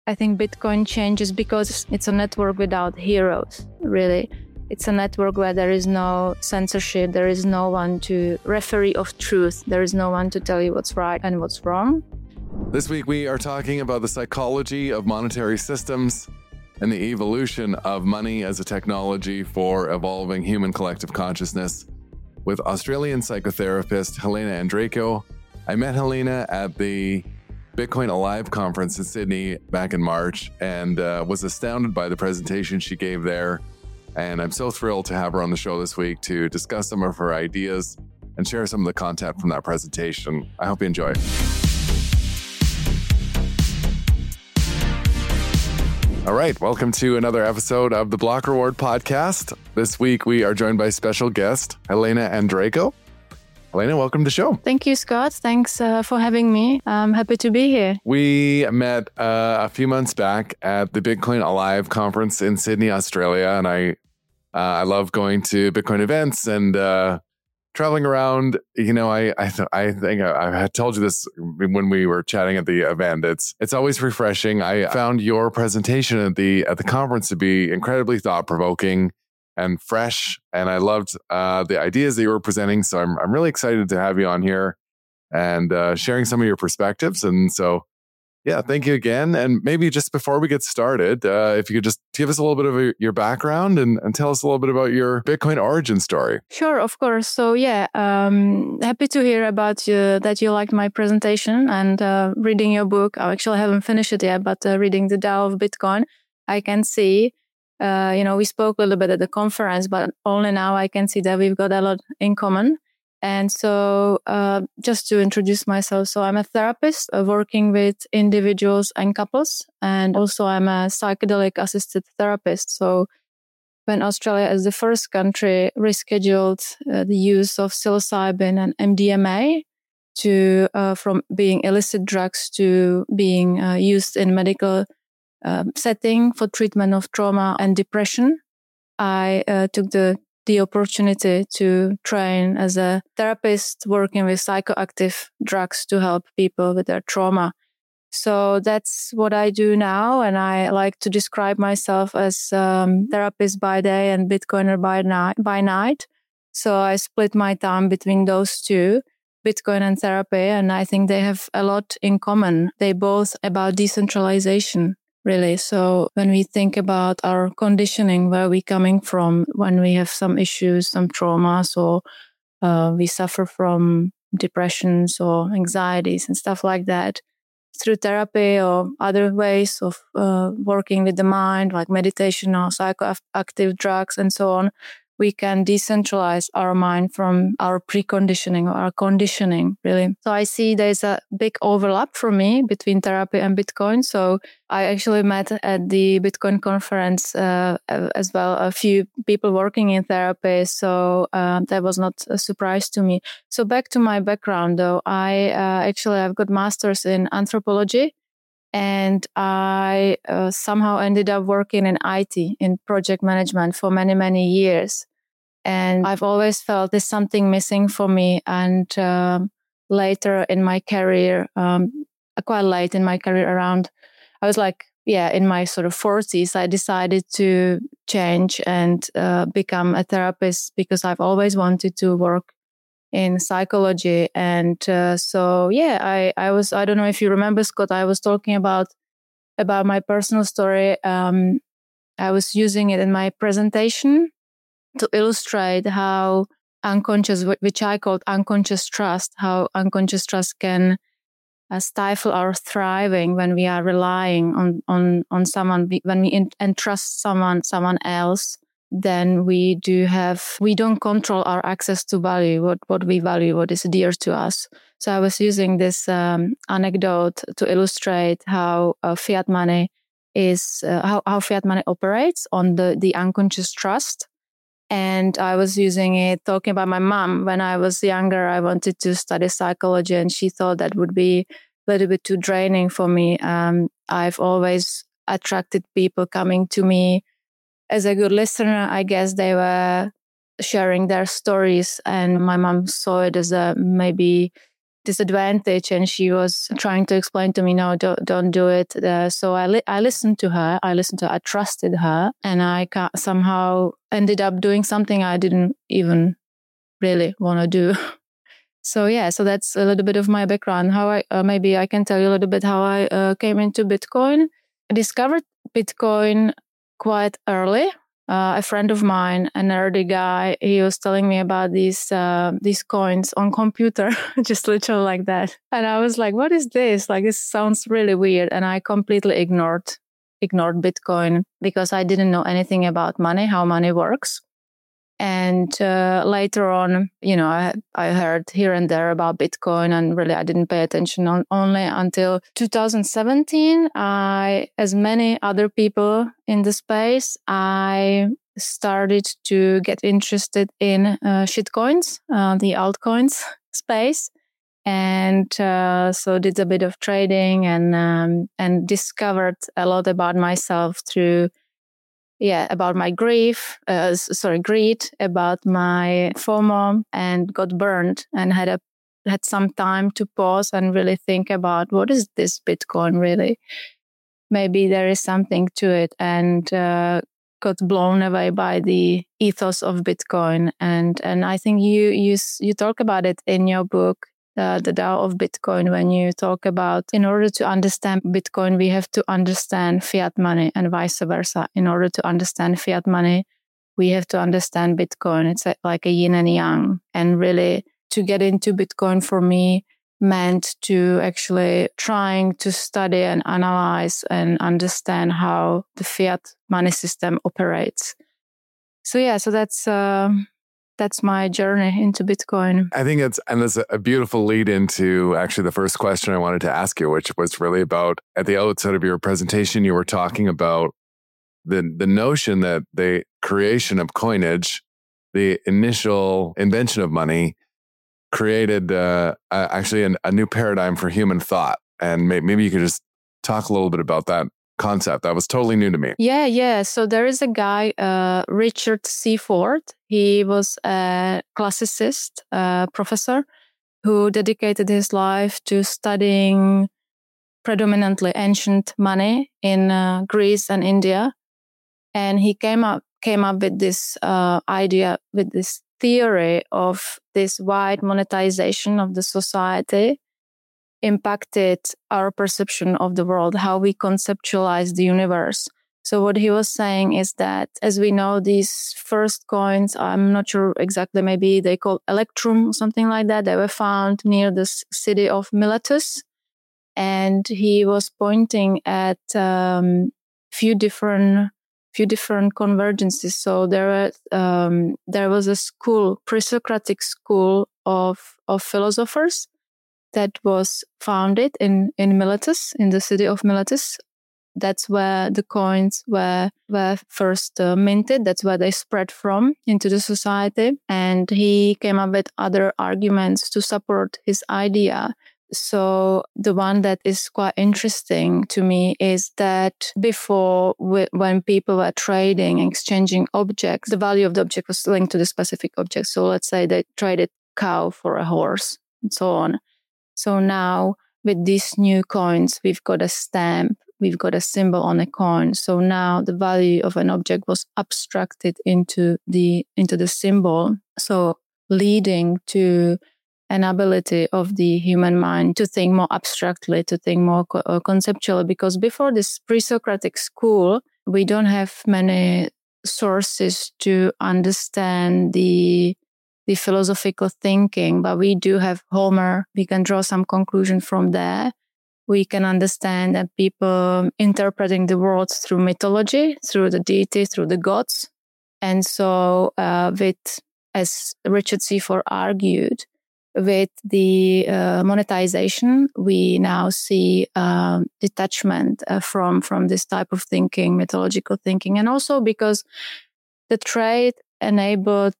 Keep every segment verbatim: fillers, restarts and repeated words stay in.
I think Bitcoin changes because it's a network without heroes, really. It's a network where there is no censorship, there is no one to referee of truth, there is no one to tell you what's right and what's wrong. This week we are talking about the psychology of monetary systems and the evolution of money as a technology for evolving human collective consciousness with Australian psychotherapist Helena Andrejko. I met Helena at the Bitcoin Alive conference in Sydney back in March and uh, was astounded by the presentation she gave there. And I'm so thrilled to have her on the show this week to discuss some of her ideas and share some of the content from that presentation. I hope you enjoy. All right, welcome to another episode of the Block Reward Podcast. This week we are joined by special guest Helena Andrejko. Helena, welcome to the show. Thank you, Scott. Thanks uh, for having me. I'm happy to be here. We met uh, a few months back at the Bitcoin Alive conference in Sydney, Australia, and I uh, I love going to Bitcoin events and uh, traveling around. You know, I I, th- I think I, I had told you this when we were chatting at the event. It's it's always refreshing. I found your presentation at the at the conference to be incredibly thought provoking and fresh, and I loved uh, the ideas that you were presenting. So I'm I'm really excited to have you on here and uh, sharing some of your perspectives. And so, yeah, thank you again. And maybe just before we get started, uh, if you could just give us a little bit of a, your background and, and tell us a little bit about your Bitcoin origin story. Sure, of course. So yeah, um, happy to hear about you, that you liked my presentation and uh, reading your book. I actually haven't finished it yet, but uh, reading The DAO of Bitcoin, I can see. Uh, you know, we spoke a little bit at the conference, but only now I can see that we've got a lot in common. And so uh, just to introduce myself, so I'm a therapist uh, working with individuals and couples. And also I'm a psychedelic assisted therapist. So when Australia as the first country rescheduled uh, the use of psilocybin and M D M A to uh, from being illicit drugs to being uh, used in medical Uh, setting for treatment of trauma and depression, I uh, took the the opportunity to train as a therapist working with psychoactive drugs to help people with their trauma. So that's what I do now, and I like to describe myself as um, therapist by day and Bitcoiner by night. By night. So I split my time between those two, Bitcoin and therapy, and I think they have a lot in common. They both about decentralization. Really. So when we think about our conditioning, where we're coming from, when we have some issues, some traumas, or uh, we suffer from depressions or anxieties and stuff like that, through therapy or other ways of uh, working with the mind, like meditation or psychoactive drugs and so on, we can decentralize our mind from our preconditioning or our conditioning, really. So I see there's a big overlap for me between therapy and Bitcoin. So I actually met at the Bitcoin conference uh, as well a few people working in therapy. So uh, that was not a surprise to me. So back to my background, though, I uh, actually have got master's in anthropology. And I uh, somehow ended up working in I T, in project management for many, many years. And I've always felt there's something missing for me. And um, later in my career, um, quite late in my career around, I was like, yeah, in my sort of forties, I decided to change and uh, become a therapist because I've always wanted to work in psychology. And uh, so, yeah, I, I was, I don't know if you remember, Scott, I was talking about, about my personal story. Um, I was using it in my presentation to illustrate how unconscious, which I called unconscious trust, how unconscious trust can uh, stifle our thriving when we are relying on, on, on someone, when we in, entrust someone, someone else. Then we do have, we don't control our access to value, what, what we value, what is dear to us. So I was using this um, anecdote to illustrate how uh, fiat money is, uh, how, how fiat money operates on the, the unconscious trust. And I was using it, talking about my mom. When I was younger, I wanted to study psychology, and she thought that would be a little bit too draining for me. Um, I've always attracted people coming to me as a good listener. I guess they were sharing their stories, and my mom saw it as a maybe disadvantage, and she was trying to explain to me, no, don't, don't do it. Uh, so I li- I listened to her. I listened to her. I trusted her, and I ca- somehow ended up doing something I didn't even really want to do. So yeah, so that's a little bit of my background. How I uh, maybe I can tell you a little bit how I uh, came into Bitcoin. I discovered Bitcoin quite early. Uh, a friend of mine, a nerdy guy, he was telling me about these uh, these coins on computer, just literally like that. And I was like, "What is this? Like, this sounds really weird." And I completely ignored ignored Bitcoin because I didn't know anything about money, how money works. And uh, later on, you know, I, I heard here and there about Bitcoin, and really I didn't pay attention on, only until two thousand seventeen. I, as many other people in the space, I started to get interested in uh, shitcoins, uh, the altcoins space. And uh, so did a bit of trading and um, and discovered a lot about myself through Yeah, about my grief, uh, sorry, greed, about my FOMO, and got burned and had a had some time to pause and really think about what is this Bitcoin really? Maybe there is something to it, and uh, got blown away by the ethos of Bitcoin. And and I think you you you talk about it in your book. Uh, the DAO of Bitcoin, when you talk about, in order to understand Bitcoin, we have to understand fiat money and vice versa. In order to understand fiat money, we have to understand Bitcoin. It's a, like a yin and yang. And really, to get into Bitcoin for me meant to actually trying to study and analyze and understand how the fiat money system operates. So yeah, so that's... Uh, That's my journey into Bitcoin. I think it's, and it's a beautiful lead into actually the first question I wanted to ask you, which was really about, at the outset of your presentation, you were talking about the, the notion that the creation of coinage, the initial invention of money, created uh, actually an, a new paradigm for human thought. And may, maybe you could just talk a little bit about that concept. That was totally new to me. Yeah, yeah. So there is a guy, uh, Richard Seaford. He was a classicist, uh, professor who dedicated his life to studying predominantly ancient money in uh, Greece and India. And he came up came up with this uh, idea, with this theory of this wide monetization of the society impacted our perception of the world, how we conceptualize the universe. So what he was saying is that, as we know, these first coins, I'm not sure exactly, maybe they call Electrum or something like that, they were found near the city of Miletus. And he was pointing at um, few different few different convergences. So there were, um, there was a school, pre-Socratic school of of philosophers that was founded in, in Miletus, in the city of Miletus. That's where the coins were, were first uh, minted. That's where they spread from into the society. And he came up with other arguments to support his idea. So the one that is quite interesting to me is that before, w- when people were trading, exchanging objects, the value of the object was linked to the specific object. So let's say they traded cow for a horse and so on. So now with these new coins, we've got a stamp, we've got a symbol on a coin. So now the value of an object was abstracted into the into the symbol. So leading to an ability of the human mind to think more abstractly, to think more co- uh, conceptually. Because before this pre-Socratic school, we don't have many sources to understand the the philosophical thinking, but we do have Homer. We can draw some conclusion from there. We can understand that people interpreting the world through mythology, through the deity, through the gods. And so uh, with, as Richard Seaford argued, with the uh, monetization, we now see uh, detachment uh, from, from this type of thinking, mythological thinking. And also because the trade enabled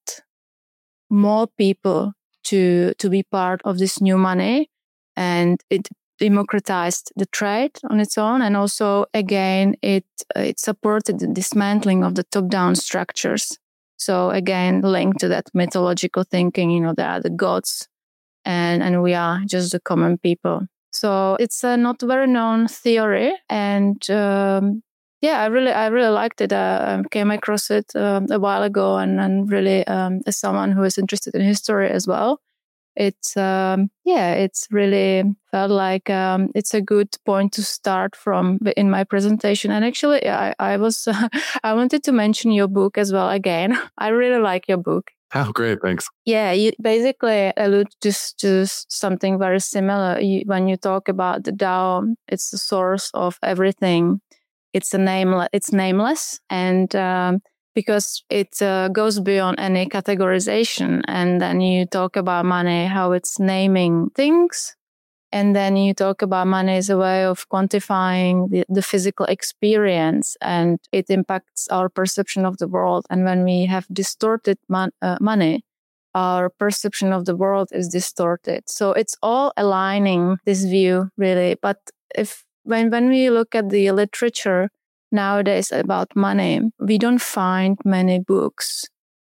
more people to to be part of this new money, and it democratized the trade on its own, and also again it it supported the dismantling of the top-down structures. So again, linked to that mythological thinking, you know, there are the gods and, and we are just the common people. So it's a not very known theory, and um, yeah, I really, I really liked it. I came across it um, a while ago, and, and really, um, as someone who is interested in history as well, it's um, yeah, it's really felt like um, it's a good point to start from in my presentation. And actually, I, I was, uh, I wanted to mention your book as well again. I really like your book. Oh, great. Thanks. Yeah, you basically allude just to something very similar. You, when you talk about the Tao, it's the source of everything. It's a name. It's nameless, and um, because it uh, goes beyond any categorization. And then you talk about money, how it's naming things. And then you talk about money as a way of quantifying the, the physical experience, and it impacts our perception of the world. And when we have distorted mon- uh, money, our perception of the world is distorted. So it's all aligning this view, really. But if when, when we look at the literature nowadays about money, we don't find many books,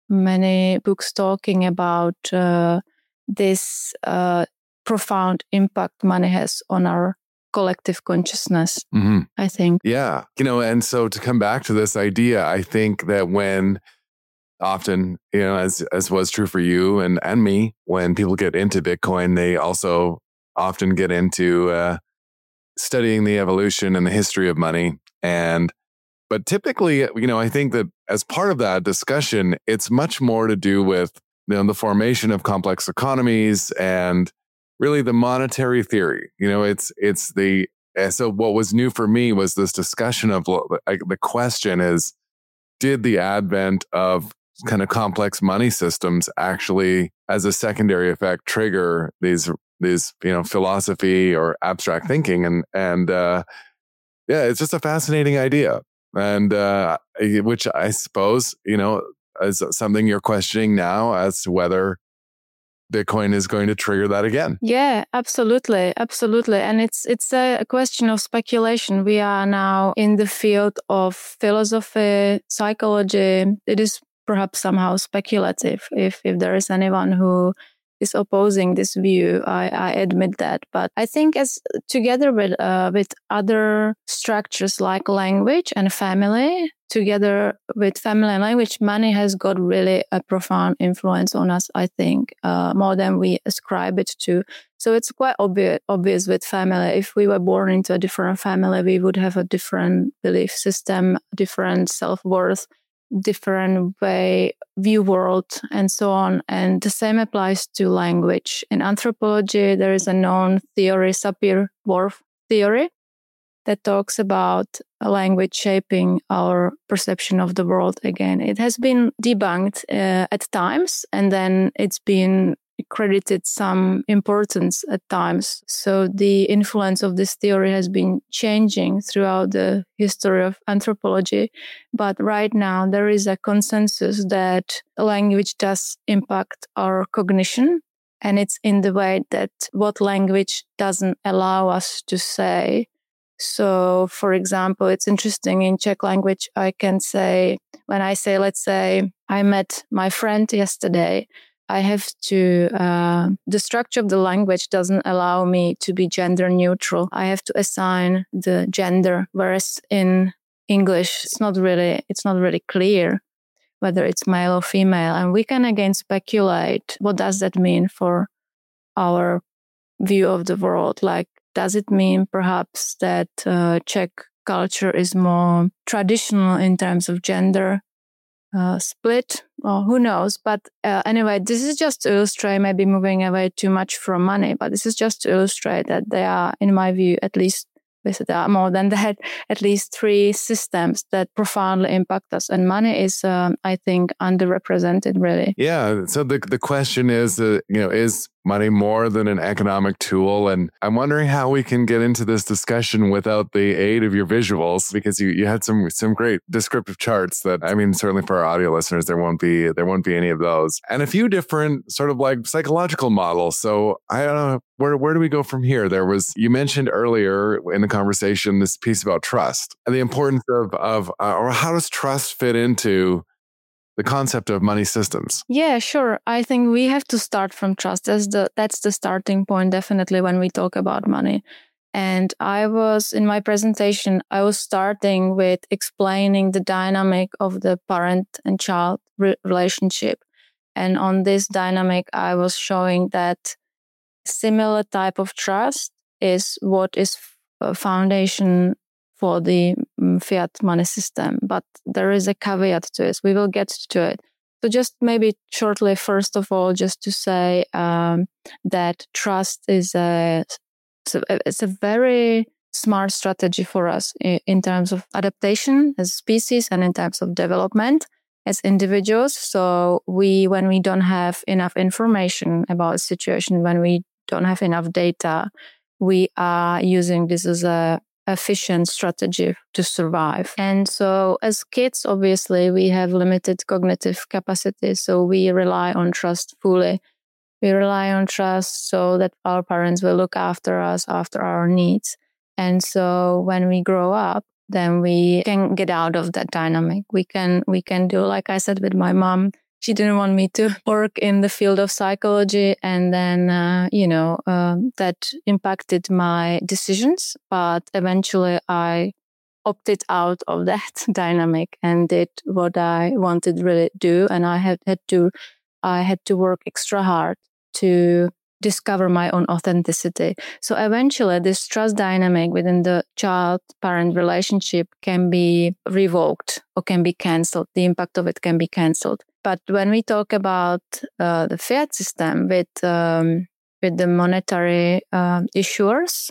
many books talking about uh, this uh, profound impact money has on our collective consciousness, mm-hmm. I think. Yeah. You know, and so to come back to this idea, I think that when often, you know, as as was true for you and, and me, when people get into Bitcoin, they also often get into uh, studying the evolution and the history of money. And but typically, you know, I think that as part of that discussion, it's much more to do with, you know, the formation of complex economies and really the monetary theory. You know, it's it's the so what was new for me was this discussion of like, the question is, did the advent of kind of complex money systems actually, as a secondary effect, trigger these these you know philosophy or abstract thinking? And and uh, yeah, it's just a fascinating idea, and uh, which I suppose you know is something you're questioning now as to whether Bitcoin is going to trigger that again. Yeah, absolutely. Absolutely. And it's it's a question of speculation. We are now in the field of philosophy, psychology. It is perhaps somehow speculative if, if there is anyone who is opposing this view. I, I admit that. But I think as together with uh, with other structures like language and family, together with family and language, money has got really a profound influence on us, I think, uh, more than we ascribe it to. So it's quite obvious, obvious with family. If we were born into a different family, we would have a different belief system, different self-worth, different way view world, and so on. And the same applies to language. In anthropology, there is a known theory, Sapir-Whorf theory, that talks about a language shaping our perception of the world again. It has been debunked uh, at times, and then it's been credited some importance at times. So the influence of this theory has been changing throughout the history of anthropology. But right now, there is a consensus that language does impact our cognition. And it's in the way that what language doesn't allow us to say. So, for example, it's interesting in Czech language, I can say, when I say, let's say, I met my friend yesterday, I have to, uh, the structure of the language doesn't allow me to be gender neutral. I have to assign the gender, whereas in English, it's not really, it's not really clear whether it's male or female. And we can again speculate, what does that mean for our view of the world? Like, does it mean perhaps that uh, Czech culture is more traditional in terms of gender uh, split? Well, who knows? But uh, anyway, this is just to illustrate, maybe moving away too much from money, but this is just to illustrate that there are, in my view, at least, there are more than that, at least three systems that profoundly impact us. And money is, um, I think, underrepresented, really. Yeah. So the the question is, uh, you know, is money more than an economic tool? And I'm wondering how we can get into this discussion without the aid of your visuals, because you, you had some some great descriptive charts that, I mean, certainly for our audio listeners, there won't be there won't be any of those, and a few different sort of like psychological models. So I don't know, where where do we go from here? There was, you mentioned earlier in the conversation, this piece about trust and the importance of of uh, or how does trust fit into the concept of money systems? Yeah, sure. I think we have to start from trust. That's the that's the starting point, definitely, when we talk about money. And I was, in my presentation, I was starting with explaining the dynamic of the parent and child re- relationship. And on this dynamic, I was showing that similar type of trust is what is a foundation for the fiat money system. But there is a caveat to it. We will get to it. So just maybe shortly, first of all, just to say um, that trust is a So it's a very smart strategy for us in terms of adaptation as a species and in terms of development as individuals. So we, when we don't have enough information about a situation, when we don't have enough data, we are using this as a efficient strategy to survive. And so as kids, obviously, we have limited cognitive capacity. So we rely on trust fully. We rely on trust so that our parents will look after us, after our needs. And so when we grow up, then we can get out of that dynamic. We can, we can do, like I said with my mom, she didn't want me to work in the field of psychology. And then, uh, you know, um, that impacted my decisions. But eventually I opted out of that dynamic and did what I wanted to really do. And I had, had to, I had to work extra hard to discover my own authenticity. So eventually this trust dynamic within the child-parent relationship can be revoked or can be cancelled. The impact of it can be cancelled. But when we talk about uh, the fiat system with um, with the monetary uh, issuers,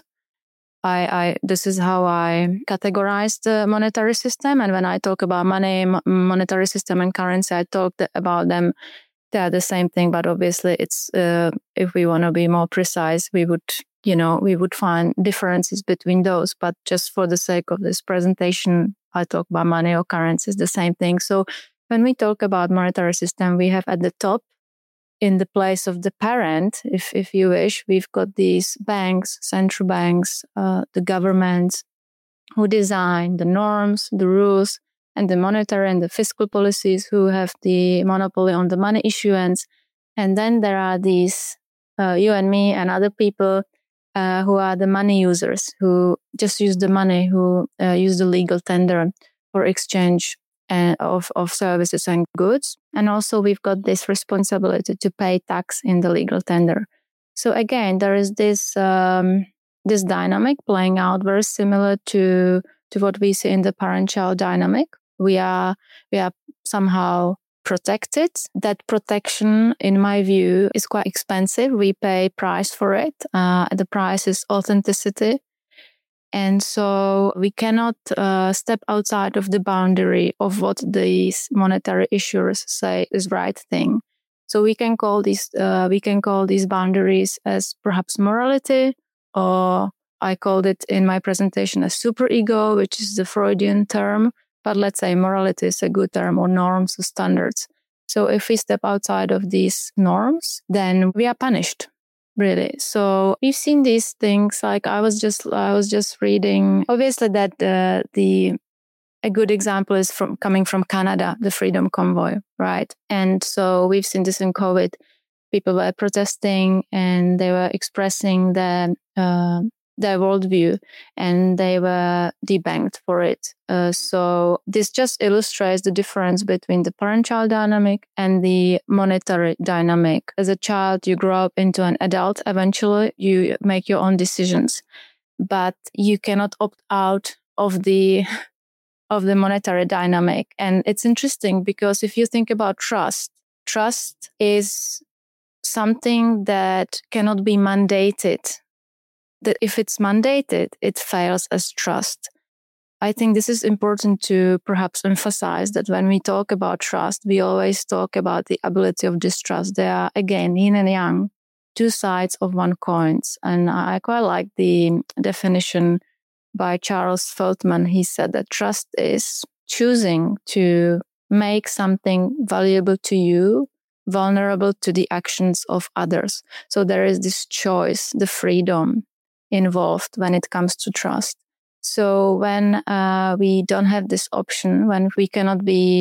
I, I this is how I categorize the monetary system. And when I talk about money, mo- monetary system and currency, I talk th- about them. They are the same thing, but obviously it's, uh, if we want to be more precise, we would, you know, we would find differences between those. But just for the sake of this presentation, I talk about money or currency is the same thing. So when we talk about monetary system, we have at the top, in the place of the parent, if, if you wish, we've got these banks, central banks, uh, the governments who design the norms, the rules, and the monetary and the fiscal policies who have the monopoly on the money issuance. And then there are these, uh, you and me and other people uh, who are the money users, who just use the money, who uh, use the legal tender for exchange uh, of, of services and goods. And also we've got this responsibility to pay tax in the legal tender. So again, there is this um, this dynamic playing out very similar to to what we see in the parent-child dynamic. We are we are somehow protected. That protection, in my view, is quite expensive. We pay price for it. Uh, the price is authenticity. And so we cannot uh, step outside of the boundary of what these monetary issuers say is right thing. So we can call these uh, we can call these boundaries as perhaps morality, or I called it in my presentation as superego, which is the Freudian term. But let's say morality is a good term, or norms or standards. So if we step outside of these norms, then we are punished. Really. So we've seen these things. Like I was just, I was just reading. Obviously, that uh, the a good example is from coming from Canada, the Freedom Convoy, right? And so we've seen this in COVID. People were protesting and they were expressing their uh, their worldview, and they were debanked for it. Uh, so this just illustrates the difference between the parent-child dynamic and the monetary dynamic. As a child, you grow up into an adult. Eventually, you make your own decisions, but you cannot opt out of the of the monetary dynamic. And it's interesting because if you think about trust, trust is something that cannot be mandated. That if it's mandated, it fails as trust. I think this is important to perhaps emphasize that when we talk about trust, we always talk about the ability of distrust. They are, again, yin and yang, two sides of one coin. And I quite like the definition by Charles Feldman. He said that trust is choosing to make something valuable to you vulnerable to the actions of others. So there is this choice, the freedom involved when it comes to trust. So when uh, we don't have this option, when we cannot be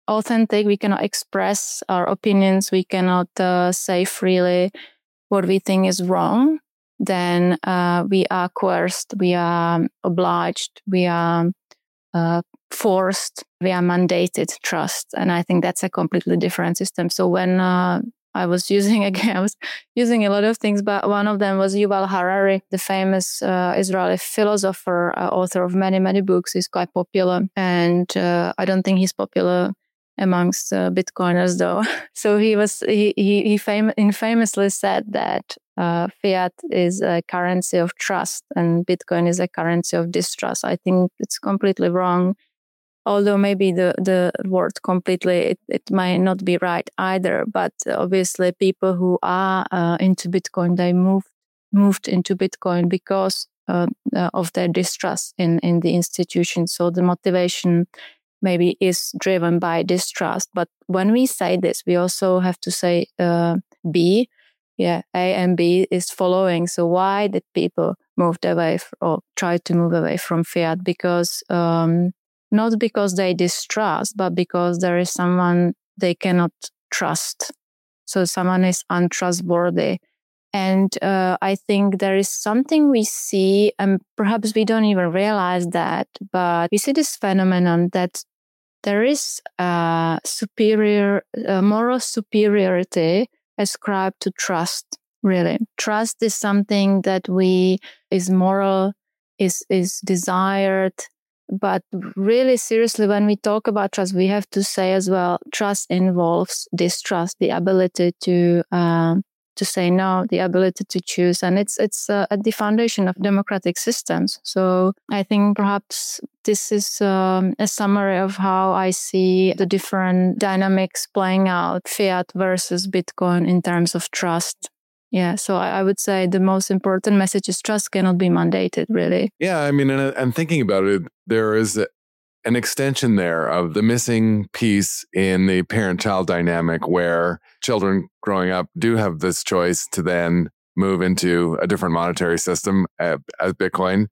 authentic, we cannot express our opinions, we cannot uh, say freely what we think is wrong, then uh, we are coerced, we are obliged, we are uh, forced, we are mandated trust. And I think that's a completely different system. So when uh, I was using, again, I was using a lot of things, but one of them was Yuval Harari, the famous uh, Israeli philosopher, uh, author of many, many books. He's quite popular. And uh, I don't think he's popular amongst uh, Bitcoiners, though. So he was, he, he, he fam- infamously said that uh, fiat is a currency of trust and Bitcoin is a currency of distrust. I think it's completely wrong. Although maybe the, the word completely, it, it might not be right either. But obviously people who are uh, into Bitcoin, they moved, moved into Bitcoin because uh, uh, of their distrust in, in the institution. So the motivation maybe is driven by distrust. But when we say this, we also have to say uh, B. Yeah, A and B is following. So why did people move away f- or try to move away from fiat? Because... Um, Not because they distrust, but because there is someone they cannot trust. So someone is untrustworthy. And uh, I think there is something we see, and perhaps we don't even realize that, but we see this phenomenon that there is a superior, a moral superiority ascribed to trust, really. Trust is something that we, is moral, is, is desired. But really seriously, when we talk about trust, we have to say as well, trust involves distrust, the ability to um, to say no, the ability to choose. And it's it's uh, at the foundation of democratic systems. So I think perhaps this is um, a summary of how I see the different dynamics playing out, fiat versus Bitcoin in terms of trust. Yeah, so I, I would say the most important message is trust cannot be mandated, really. Yeah, I mean, and, and thinking about it, there is a, an extension there of the missing piece in the parent-child dynamic where children growing up do have this choice to then move into a different monetary system as Bitcoin.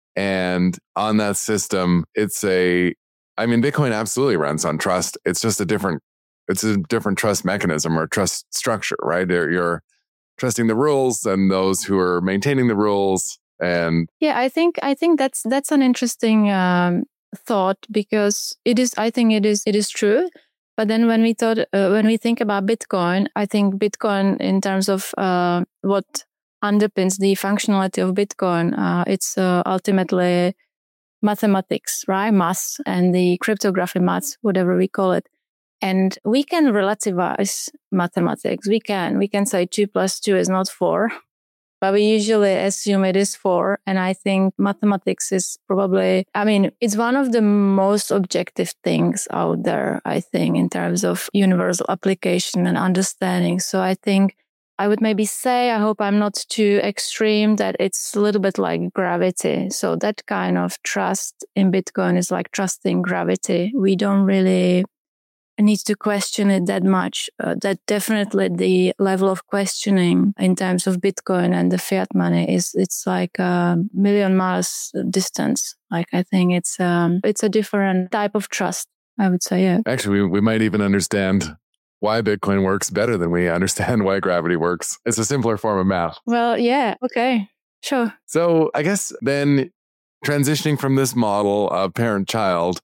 And on that system, it's a, I mean, Bitcoin absolutely runs on trust. It's just a different, it's a different trust mechanism or trust structure, right? You're, you're trusting the rules and those who are maintaining the rules. And yeah, I think I think that's that's an interesting um, thought because it is. I think it is it is true. But then when we thought uh, when we think about Bitcoin, I think Bitcoin in terms of uh, what underpins the functionality of Bitcoin, uh, it's uh, ultimately mathematics, right? Maths and the cryptography maths, whatever we call it. And we can relativize mathematics. We can. We can say two plus two is not four, but we usually assume it is four. And I think mathematics is probably, I mean, it's one of the most objective things out there, I think, in terms of universal application and understanding. So I think I would maybe say, I hope I'm not too extreme, that it's a little bit like gravity. So that kind of trust in Bitcoin is like trusting gravity. We don't really needs to question it that much. Uh, that definitely the level of questioning in terms of Bitcoin and the fiat money is, it's like a million miles distance. Like, I think it's, um, it's a different type of trust, I would say. Yeah. Actually, we, we might even understand why Bitcoin works better than we understand why gravity works. It's a simpler form of math. Well, yeah. Okay. Sure. So I guess then transitioning from this model of parent-child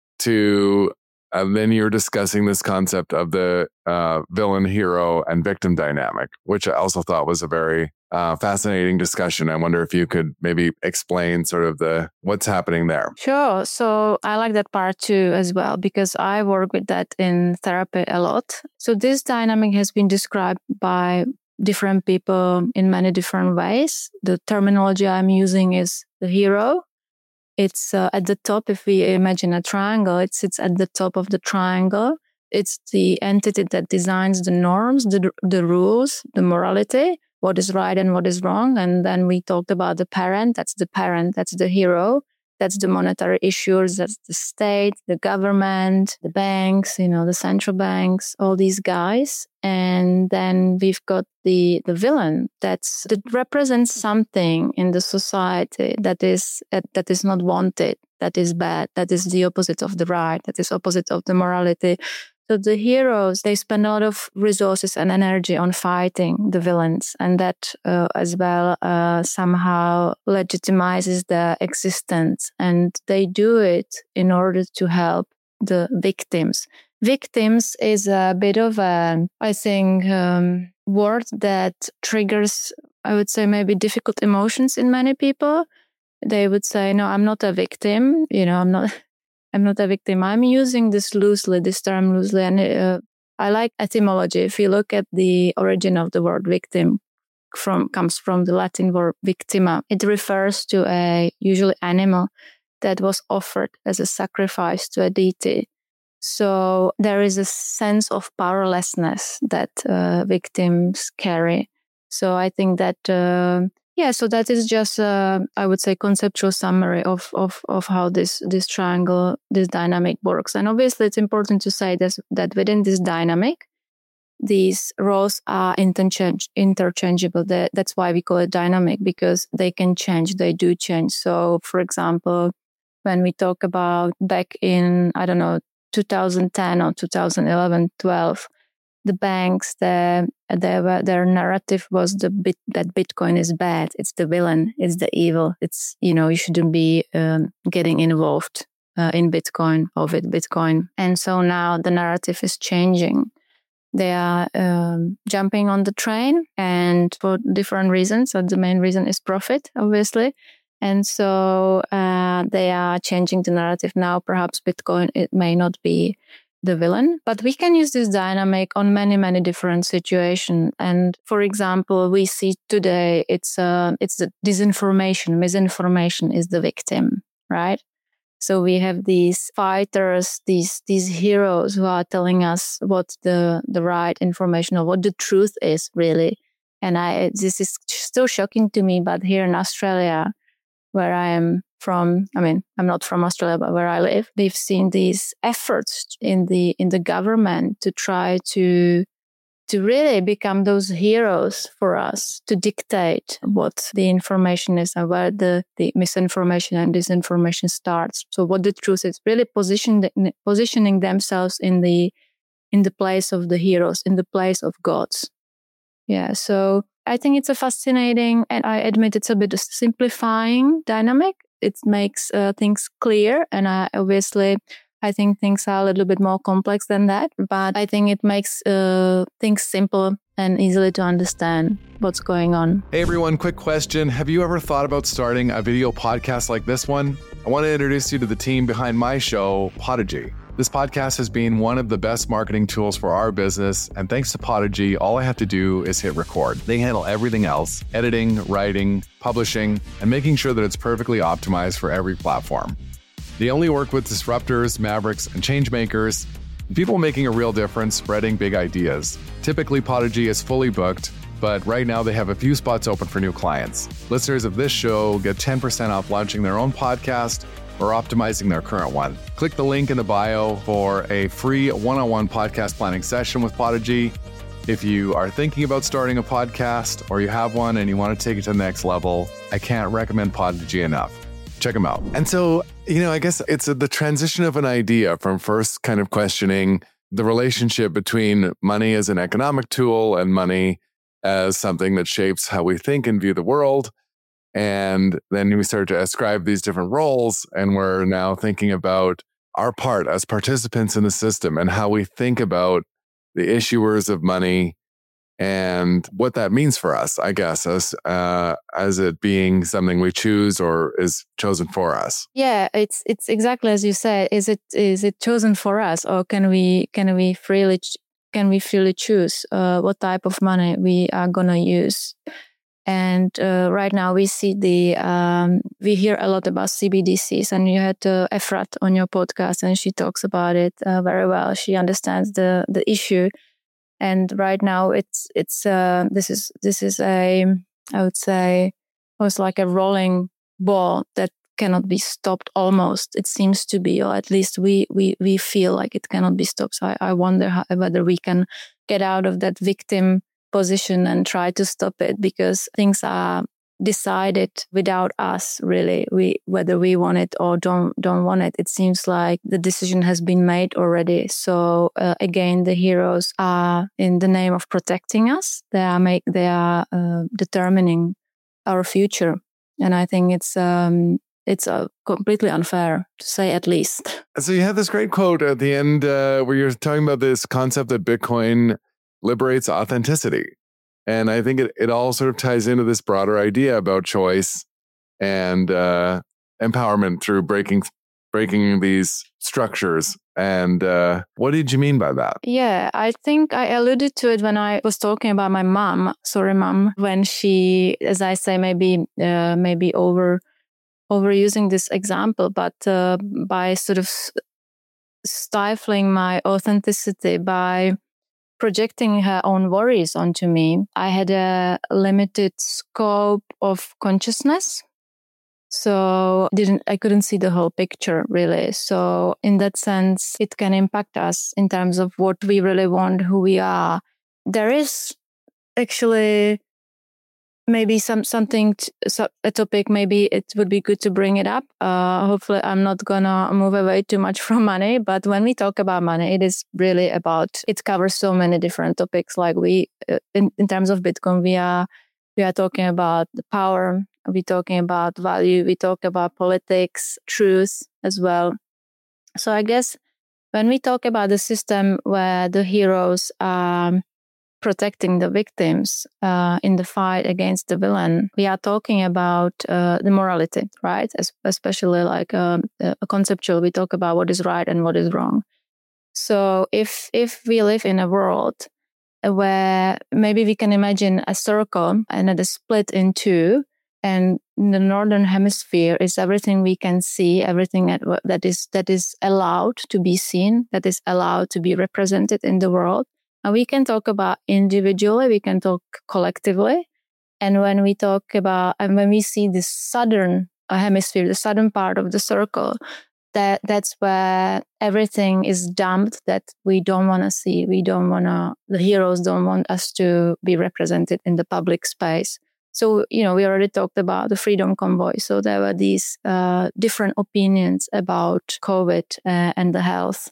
to And then you're discussing this concept of the uh, villain, hero, and victim dynamic, which I also thought was a very uh, fascinating discussion. I wonder if you could maybe explain sort of the what's happening there. Sure. So I like that part too as well, because I work with that in therapy a lot. So this dynamic has been described by different people in many different ways. The terminology I'm using is the hero. It's uh, at the top. If we imagine a triangle, it sits at the top of the triangle. It's the entity that designs the norms, the the rules, the morality, what is right and what is wrong. And then we talked about the parent. That's the parent. That's the hero. That's the monetary issuers, that's the state, the government, the banks, you know, the central banks, all these guys. And then we've got the, the villain that's, that represents something in the society that is, that is not wanted, that is bad, that is the opposite of the right, that is opposite of the morality. So the heroes, they spend a lot of resources and energy on fighting the villains, and that uh, as well uh, somehow legitimizes their existence. And they do it in order to help the victims. Victims is a bit of a, I think, um, word that triggers, I would say, maybe difficult emotions in many people. They would say, no, I'm not a victim, you know, I'm not... I'm not a victim. I'm using this loosely, this term loosely. And uh, I like etymology. If you look at the origin of the word victim, from comes from the Latin word victima. It refers to a usually animal that was offered as a sacrifice to a deity. So there is a sense of powerlessness that uh, victims carry. So I think that... Uh, Yeah, so that is just, uh, I would say, conceptual summary of, of, of how this, this triangle, this dynamic works. And obviously, it's important to say this, that within this dynamic, these roles are interchange, interchangeable. That, that's why we call it dynamic, because they can change, they do change. So, for example, when we talk about back in, I don't know, two thousand ten or two thousand eleven, twelve, the banks, the, their, their narrative was the bit that Bitcoin is bad. It's the villain. It's the evil. It's, you know, you shouldn't be um, getting involved uh, in Bitcoin or with Bitcoin. And so now the narrative is changing. They are um, jumping on the train, and for different reasons. So the main reason is profit, obviously. And so uh, they are changing the narrative now. Perhaps Bitcoin, it may not be the villain, but we can use this dynamic on many, many different situations. And for example, we see today it's uh, it's the disinformation, misinformation is the victim, right? So we have these fighters, these these heroes who are telling us what the the right information or what the truth is really. And I this is still shocking to me, but here in Australia, where I am from, I mean, I'm not from Australia, but where I live, we've seen these efforts in the in the government to try to to really become those heroes for us, to dictate what the information is and where the, the misinformation and disinformation starts. So what the truth is, really position, positioning themselves in the in the place of the heroes, in the place of gods. Yeah, so I think it's a fascinating, and I admit it's a bit simplifying dynamic. It makes uh, things clear, and I obviously I think things are a little bit more complex than that, but I think it makes uh, things simple and easily to understand what's going on. Hey everyone, quick question. Have you ever thought about starting a video podcast like this one? I want to introduce you to the team behind my show, Podigy. This podcast has been one of the best marketing tools for our business, and thanks to Podigy, all I have to do is hit record. They handle everything else, editing, writing, publishing, and making sure that it's perfectly optimized for every platform. They only work with disruptors, mavericks, and change makers, people making a real difference, spreading big ideas. Typically, Podigy is fully booked, but right now they have a few spots open for new clients. Listeners of this show get ten percent off launching their own podcast or optimizing their current one. Click the link in the bio for a free one-on-one podcast planning session with Podigy. If you are thinking about starting a podcast or you have one and you want to take it to the next level, I can't recommend Podigy enough. Check them out. And so, you know, I guess it's a, the transition of an idea from first kind of questioning the relationship between money as an economic tool and money as something that shapes how we think and view the world. And then we start to ascribe these different roles, and we're now thinking about our part as participants in the system and how we think about the issuers of money and what that means for us, I guess, as uh, as it being something we choose or is chosen for us. Yeah, it's it's exactly as you said. Is it is it chosen for us, or can we can we freely can we freely choose uh, what type of money we are gonna use? And uh, right now we see the, um, we hear a lot about C B D Cs, and you had uh, Efrat on your podcast, and she talks about it uh, very well. She understands the, the issue. And right now it's, it's, uh, this is, this is a, I would say, almost like a rolling ball that cannot be stopped almost. It seems to be, or at least we we we feel like it cannot be stopped. So I, I wonder how, whether we can get out of that victim position and try to stop it, because things are decided without us, really, we whether we want it or don't don't want it. It seems like the decision has been made already. So uh, again, the heroes are, in the name of protecting us, they are make they are uh, determining our future, and I think it's um it's uh, completely unfair, to say at least. So you had this great quote at the end uh, where you're talking about this concept that Bitcoin liberates authenticity. And I think it, it all sort of ties into this broader idea about choice and uh, empowerment through breaking breaking these structures. And uh, what did you mean by that? Yeah, I think I alluded to it when I was talking about my mom. Sorry, mom, when she, as I say, maybe uh, maybe over overusing this example, but uh, by sort of stifling my authenticity, by projecting her own worries onto me, I had a limited scope of consciousness. So didn't I couldn't see the whole picture, really. So in that sense, it can impact us in terms of what we really want, who we are. There is actually maybe some something, t- so- a topic, maybe it would be good to bring it up. Uh, hopefully I'm not gonna move away too much from money, but when we talk about money, it is really about, it covers so many different topics. Like we, uh, in, in terms of Bitcoin, we are, we are talking about the power, we're talking about value, we talk about politics, truth as well. So I guess when we talk about the system where the heroes are protecting the victims uh, in the fight against the villain, we are talking about uh, the morality, right? As, especially like um, a conceptual, we talk about what is right and what is wrong. So if if we live in a world where maybe we can imagine a circle and it is split in two, and the northern hemisphere is everything we can see, everything that, that is that is allowed to be seen, that is allowed to be represented in the world. And we can talk about individually, we can talk collectively. And when we talk about, and when we see the southern hemisphere, the southern part of the circle, that that's where everything is dumped that we don't want to see. We don't want to, the heroes don't want us to be represented in the public space. So, you know, we already talked about the Freedom Convoy. So there were these uh, different opinions about COVID uh, and the health.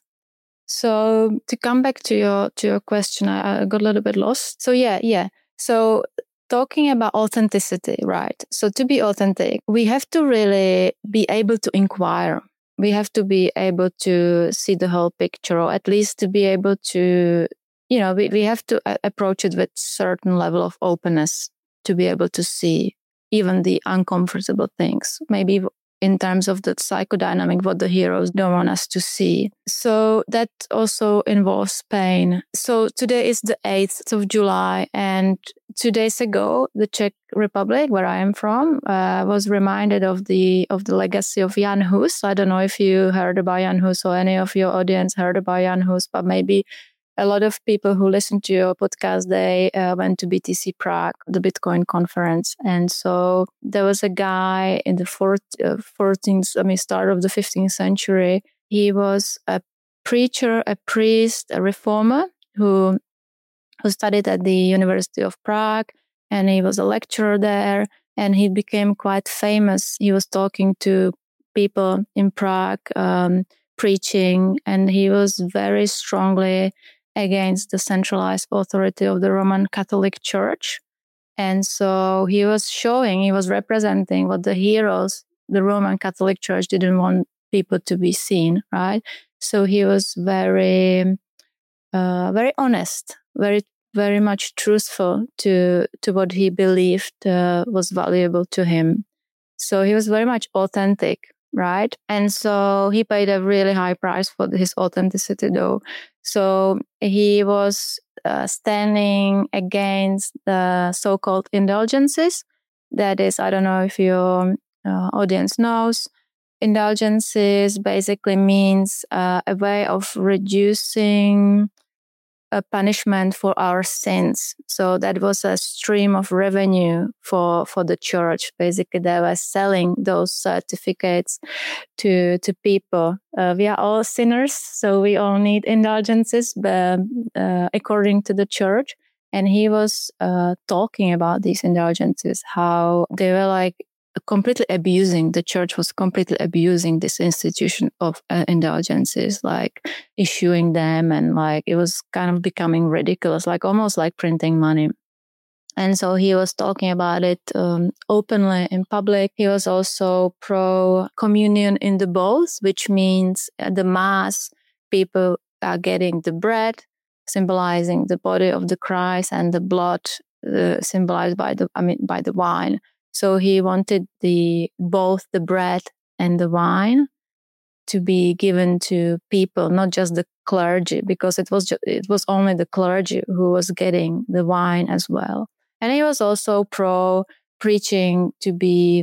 So to come back to your to your question, I, I got a little bit lost. So yeah, yeah. So talking about authenticity, right? So to be authentic, we have to really be able to inquire. We have to be able to see the whole picture, or at least to be able to, you know, we, we have to approach it with certain level of openness to be able to see even the uncomfortable things. Maybe in terms of the psychodynamic, what the heroes don't want us to see. So that also involves pain. So today is the eighth of July, and two days ago, the Czech Republic, where I am from, uh, was reminded of the of the legacy of Jan Hus. I don't know if you heard about Jan Hus, or any of your audience heard about Jan Hus, but maybe a lot of people who listen to your podcast, they uh, went to B T C Prague, the Bitcoin conference. And so there was a guy in the fourth, uh, fourteenth, I mean, start of the fifteenth century. He was a preacher, a priest, a reformer who, who studied at the University of Prague, and he was a lecturer there, and he became quite famous. He was talking to people in Prague, um, preaching, and he was very strongly against the centralized authority of the Roman Catholic Church. And so he was showing, he was representing what the heroes, the Roman Catholic Church, didn't want people to be seen, right? So he was very, uh, very honest, very, very much truthful to, to what he believed uh, was valuable to him. So he was very much authentic, right? And so he paid a really high price for his authenticity, though. So he was uh, standing against the so-called indulgences. That is, I don't know if your uh, audience knows, indulgences basically means uh, a way of reducing a punishment for our sins. So that was a stream of revenue for, for the church. Basically, they were selling those certificates to, to people. Uh, we are all sinners, so we all need indulgences, but, uh, according to the church. And he was uh, talking about these indulgences, how they were like completely abusing, the church was completely abusing this institution of uh, indulgences, like issuing them. And like it was kind of becoming ridiculous, like almost like printing money. And so he was talking about it um, openly in public. He was also pro communion in the bowls, which means at the mass, people are getting the bread, symbolizing the body of the Christ, and the blood uh, symbolized by the, I mean, by the wine. So he wanted the both the bread and the wine to be given to people, not just the clergy, because it was just, it was only the clergy who was getting the wine as well. And he was also pro preaching to be,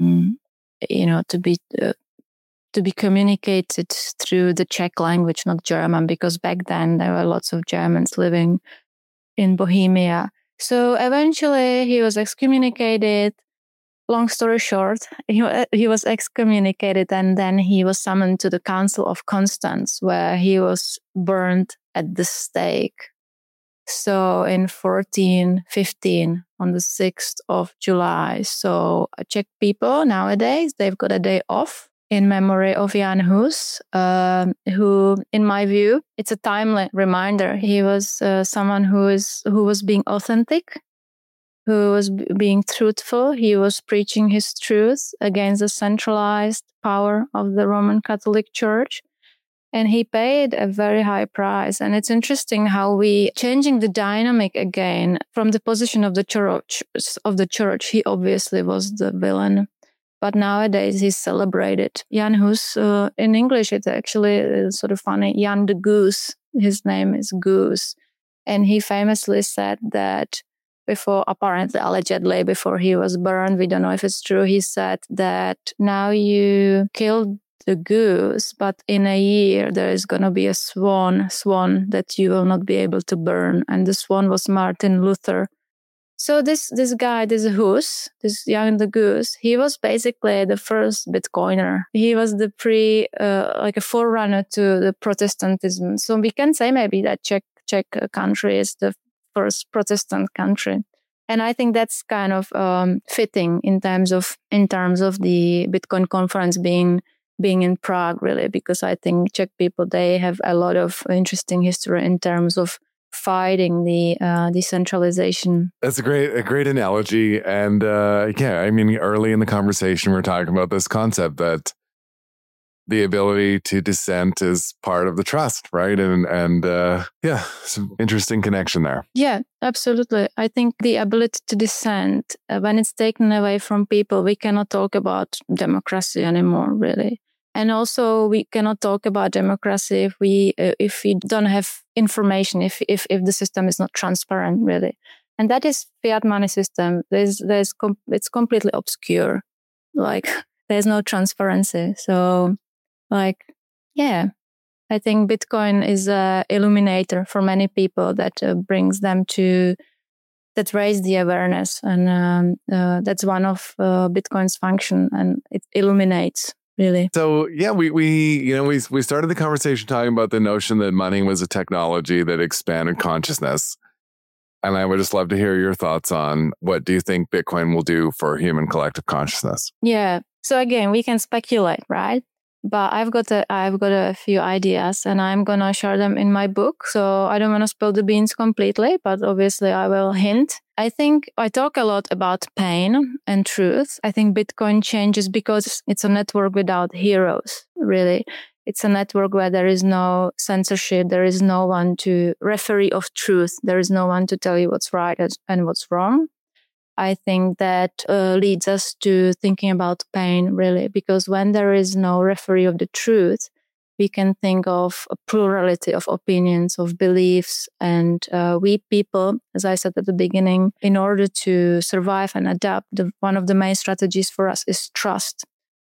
you know, to be uh, to be communicated through the Czech language, not German, because back then there were lots of Germans living in Bohemia. So eventually he was excommunicated. Long story short, he, he was excommunicated, and then he was summoned to the Council of Constance, where he was burned at the stake. So in fourteen fifteen, on the sixth of July. So Czech people nowadays, they've got a day off in memory of Jan Hus, uh, who, in my view, it's a timely reminder. He was uh, someone who is who was being authentic, who was b- being truthful. He was preaching his truth against the centralized power of the Roman Catholic Church. And he paid a very high price. And it's interesting how we changing the dynamic again from the position of the church, of the church. He obviously was the villain, but nowadays he's celebrated. Jan Hus, uh, in English, it's actually uh, sort of funny. Jan the Goose. His name is Goose. And he famously said that before, apparently, allegedly, before he was burned, we don't know if it's true, he said that now you killed the goose, but in a year there is going to be a swan, swan that you will not be able to burn. And the swan was Martin Luther. So this this guy, this Hus, this Jan the Goose, he was basically the first Bitcoiner. He was the pre, uh, like a forerunner to the Protestantism. So we can say maybe that Czech Czech country is the first Protestant country. And I think that's kind of um, fitting in terms of in terms of the Bitcoin conference being being in Prague, really, because I think Czech people, they have a lot of interesting history in terms of fighting the uh, decentralization. That's a great a great analogy. And uh, yeah, I mean, early in the conversation, we we're talking about this concept that the ability to dissent is part of the trust, right? And and uh, yeah, some interesting connection there. Yeah, absolutely. I think the ability to dissent, uh, when it's taken away from people, we cannot talk about democracy anymore, really. And also, we cannot talk about democracy if we uh, if we don't have information, if if if the system is not transparent, really. And that is fiat money system. There's there's com- it's completely obscure, like there's no transparency. So. Like, yeah, I think Bitcoin is a illuminator for many people that uh, brings them to, that raise the awareness. And um, uh, that's one of uh, Bitcoin's function, and it illuminates, really. So, yeah, we, we, you know, we, we started the conversation talking about the notion that money was a technology that expanded consciousness. And I would just love to hear your thoughts on what do you think Bitcoin will do for human collective consciousness? Yeah. So again, we can speculate, right? But I've got a, I've got a few ideas, and I'm going to share them in my book. So I don't want to spill the beans completely, but obviously I will hint. I think I talk a lot about pain and truth. I think Bitcoin changes because it's a network without heroes, really. It's a network where there is no censorship. There is no one to referee of truth. There is no one to tell you what's right and what's wrong. I think that uh, leads us to thinking about pain, really, because when there is no referee of the truth, we can think of a plurality of opinions, of beliefs. And uh, we people, as I said at the beginning, in order to survive and adapt, the, one of the main strategies for us is trust.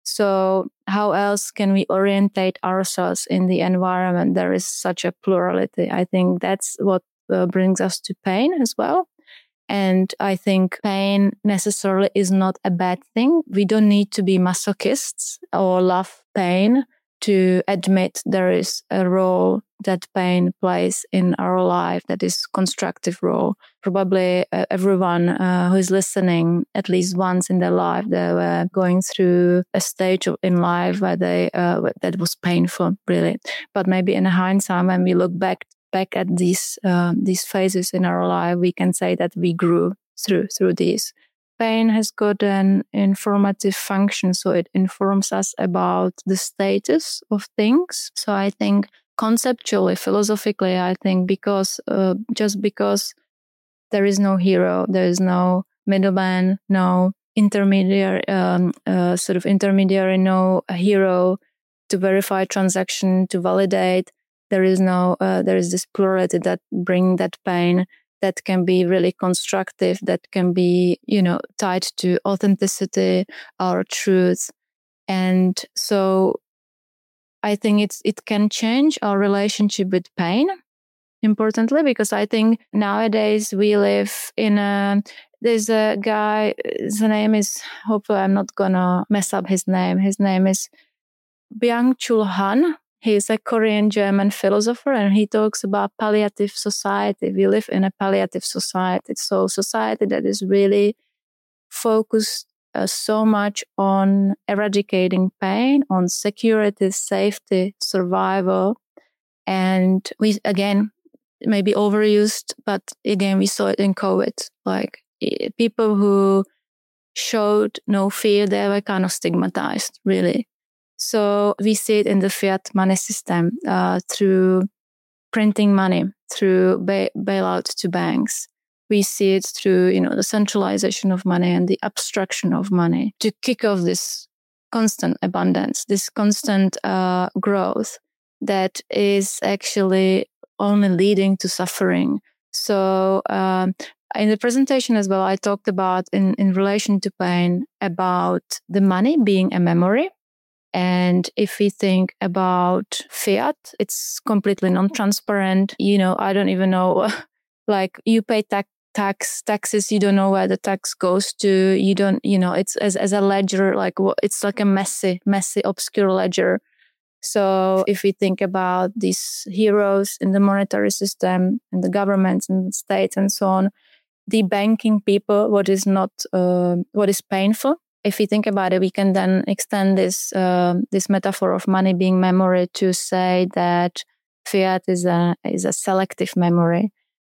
So how else can we orientate ourselves in the environment? There is such a plurality. I think that's what uh, brings us to pain as well. And I think pain necessarily is not a bad thing. We don't need to be masochists or love pain to admit there is a role that pain plays in our life that is constructive role. Probably uh, everyone uh, who is listening at least once in their life, they were going through a stage of, in life where they uh, that was painful, really. But maybe in hindsight, when we look back back at these uh, these phases in our life, we can say that we grew through through these. Pain has got an informative function, so it informs us about the status of things. So I think conceptually, philosophically, I think because uh, just because there is no hero, there is no middleman, no intermediary, um, uh, sort of intermediary, no hero to verify transaction, to validate. There is no, uh, there is this plurality that bring that pain that can be really constructive, that can be, you know, tied to authenticity or truth. And so I think it's, it can change our relationship with pain, importantly, because I think nowadays we live in a, there's a guy, his name is, hopefully I'm not gonna mess up his name. His name is Byung-Chul Han. He's a Korean German philosopher, and he talks about palliative society. We live in a palliative society. So society that is really focused uh, so much on eradicating pain, on security, safety, survival. And we, again, maybe overused, but again, we saw it in COVID. Like people who showed no fear, they were kind of stigmatized, really. So we see it in the fiat money system uh, through printing money, through ba- bailout to banks. We see it through, you know, the centralization of money and the abstraction of money to kick off this constant abundance, this constant uh, growth that is actually only leading to suffering. So um, in the presentation as well, I talked about in, in relation to pain about the money being a memory. And if we think about fiat, it's completely non-transparent. You know, I don't even know, like you pay tax, tax taxes, you don't know where the tax goes to. You don't, you know, it's as, as a ledger, like it's like a messy, messy, obscure ledger. So if we think about these heroes in the monetary system and the governments and states and so on, debanking people, what is not, uh, what is painful. If we think about it, we can then extend this uh, this metaphor of money being memory to say that fiat is a is a selective memory,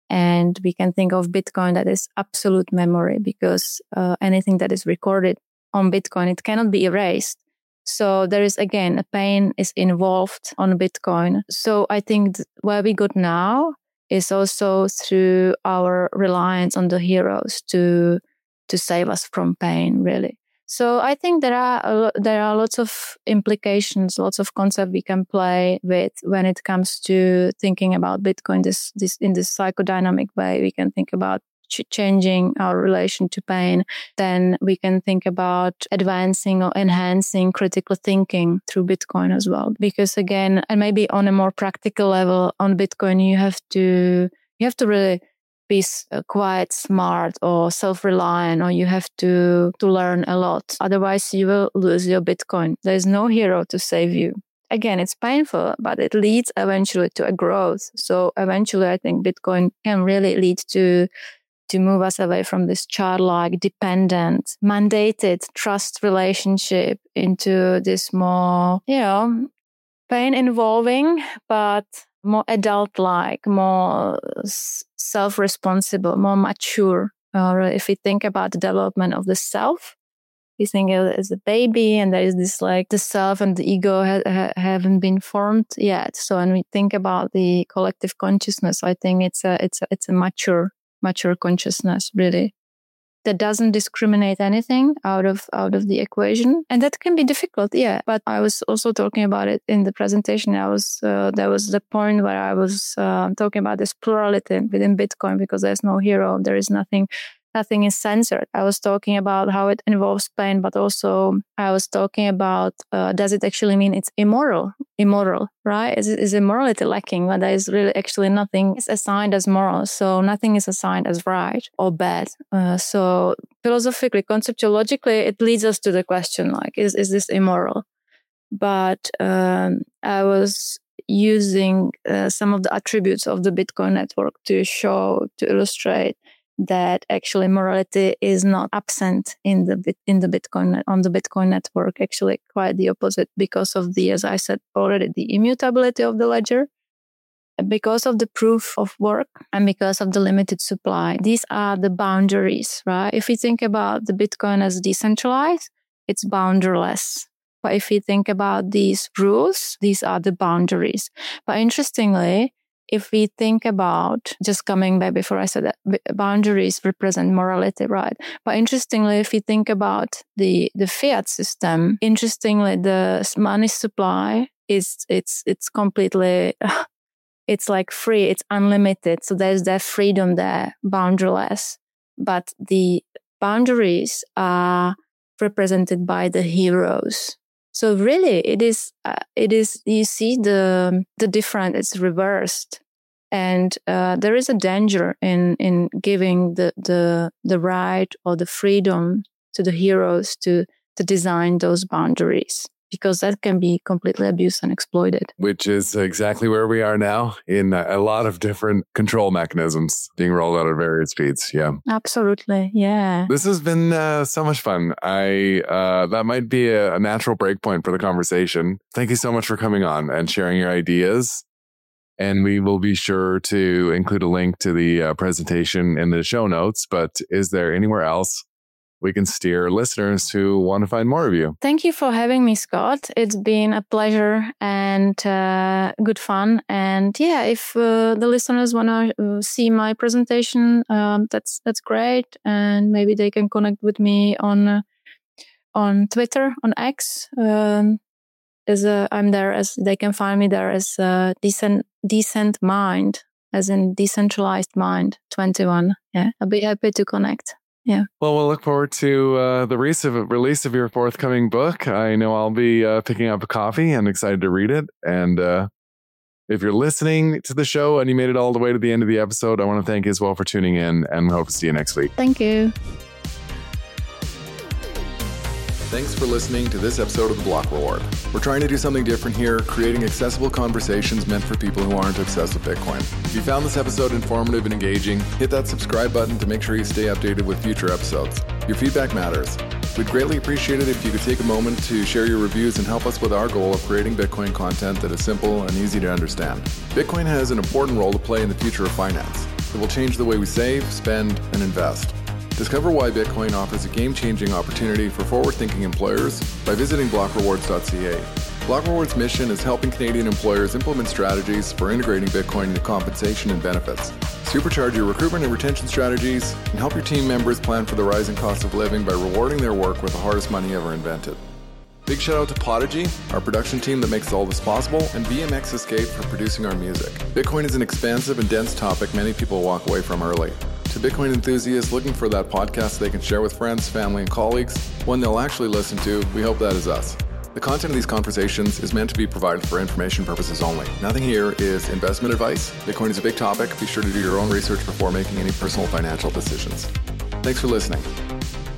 and we can think of Bitcoin that is absolute memory because uh, anything that is recorded on Bitcoin, it cannot be erased. So there is again a pain is involved on Bitcoin. So I think th- where we got now is also through our reliance on the heroes to to save us from pain, really. So I think there are a lo- there are lots of implications, lots of concepts we can play with when it comes to thinking about Bitcoin. This this in this psychodynamic way, we can think about ch- changing our relation to pain. Then we can think about advancing or enhancing critical thinking through Bitcoin as well. Because again, and maybe on a more practical level, on Bitcoin, you have to you have to really be quite smart or self-reliant, or you have to, to learn a lot. Otherwise, you will lose your Bitcoin. There is no hero to save you. Again, it's painful, but it leads eventually to a growth. So eventually, I think Bitcoin can really lead to to move us away from this childlike, dependent, mandated trust relationship into this more, you know, pain involving, but more adult-like, more self-responsible, more mature. Or if we think about the development of the self, we think as a baby, and there is this like the self and the ego ha- ha- haven't been formed yet. So when we think about the collective consciousness, I think it's a it's a, it's a mature mature consciousness, really, that doesn't discriminate anything out of out of the equation, and that can be difficult, yeah. But I was also talking about it in the presentation. I was uh, there was the point where I was uh, talking about this plurality within Bitcoin, because there's no hero, there is nothing nothing is censored. I was talking about how it involves pain, but also I was talking about, uh, does it actually mean it's immoral? Immoral, right? Is, is immorality lacking when there is really actually nothing is assigned as moral? So nothing is assigned as right or bad. Uh, so philosophically, conceptuologically, it leads us to the question, like, is, is this immoral? But um, I was using uh, some of the attributes of the Bitcoin network to show, to illustrate that actually morality is not absent in the bit, in the Bitcoin on the Bitcoin network. Actually, quite the opposite, because of the, as I said already, the immutability of the ledger, because of the proof of work, and because of the limited supply. These are the boundaries, right? If we think about the Bitcoin as decentralized, it's boundaryless. But if you think about these rules, these are the boundaries. But interestingly, if we think about, just coming back before I said that, boundaries represent morality, right? But interestingly, if you think about the, the fiat system, interestingly, the money supply is, it's, it's completely, it's like free, it's unlimited. So there's that freedom there, boundaryless. But the boundaries are represented by the heroes. So really, it is, uh, it is, you see the, the difference, it's reversed. And, uh, there is a danger in, in giving the, the, the right or the freedom to the heroes to, to design those boundaries, because that can be completely abused and exploited. Which is exactly where we are now, in a lot of different control mechanisms being rolled out at various speeds. Yeah. Absolutely. Yeah. This has been uh, so much fun. I uh, that might be a, a natural break point for the conversation. Thank you so much for coming on and sharing your ideas. And we will be sure to include a link to the uh, presentation in the show notes. But is there anywhere else we can steer listeners who want to find more of you? Thank you for having me, Scott. It's been a pleasure and uh, good fun. And yeah, if uh, the listeners want to uh, see my presentation, um, that's that's great. And maybe they can connect with me on uh, on Twitter, on X. Um, as a, I'm there as they can find me there as uh, decent decent mind, as in decentralized mind twenty-one. Yeah, I'll be happy to connect. Yeah. Well, we'll look forward to uh, the release of, release of your forthcoming book. I know I'll be uh, picking up a copy and excited to read it. And uh, if you're listening to the show and you made it all the way to the end of the episode, I want to thank you as well for tuning in, and we hope to see you next week. Thank you. Thanks for listening to this episode of The Block Reward. We're trying to do something different here, creating accessible conversations meant for people who aren't obsessed with Bitcoin. If you found this episode informative and engaging, hit that subscribe button to make sure you stay updated with future episodes. Your feedback matters. We'd greatly appreciate it if you could take a moment to share your reviews and help us with our goal of creating Bitcoin content that is simple and easy to understand. Bitcoin has an important role to play in the future of finance. It will change the way we save, spend, and invest. Discover why Bitcoin offers a game-changing opportunity for forward-thinking employers by visiting block rewards dot c a. Block Rewards' mission is helping Canadian employers implement strategies for integrating Bitcoin into compensation and benefits, supercharge your recruitment and retention strategies, and help your team members plan for the rising cost of living by rewarding their work with the hardest money ever invented. Big shout out to Podigy, our production team that makes all this possible, and B M X Escape for producing our music. Bitcoin is an expansive and dense topic many people walk away from early. To Bitcoin enthusiasts looking for that podcast they can share with friends, family, and colleagues, one they'll actually listen to, we hope that is us. The content of these conversations is meant to be provided for information purposes only. Nothing here is investment advice. Bitcoin is a big topic. Be sure to do your own research before making any personal financial decisions. Thanks for listening.